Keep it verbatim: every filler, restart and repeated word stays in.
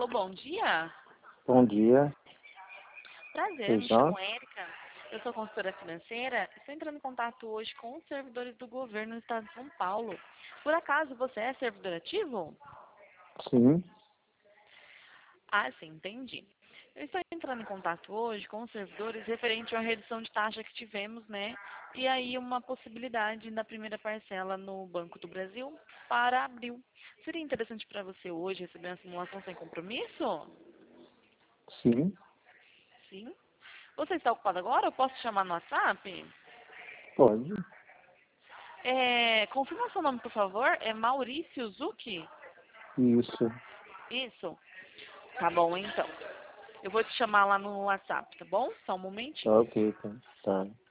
Alô, bom dia. Bom dia, Prazer, me Feijão. chamo Érica. Eu sou consultora financeira. Estou entrando em contato hoje com os servidores do governo do estado de São Paulo. Por acaso você é servidor ativo? Sim, Ah, sim, entendi. Eu estou entrando em contato hoje com os servidores referente à redução de taxa que tivemos, né? E aí uma possibilidade na primeira parcela no Banco do Brasil para abril. Seria interessante para você hoje receber uma simulação sem compromisso? sim, Sim. Você está ocupado agora? Eu posso te chamar no WhatsApp? pode. É, confirma seu nome, por favor. É Maurício Zucchi? Isso. Isso? Tá bom, então. Eu vou te chamar lá no WhatsApp, tá bom? Só um momentinho. Tá ok, tá. Tá.